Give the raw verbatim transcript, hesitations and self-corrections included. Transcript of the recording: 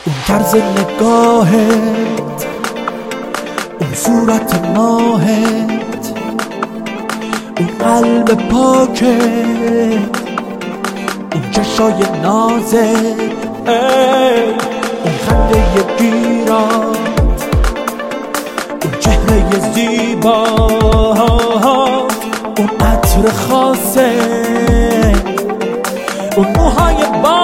اون طرز نگاهت، اون صورت ماهت، اون قلب پاکت، اون چشای نازت، اون خنده گیرات، اون چهره زیبات، اون عطر خاصت، اون موهای با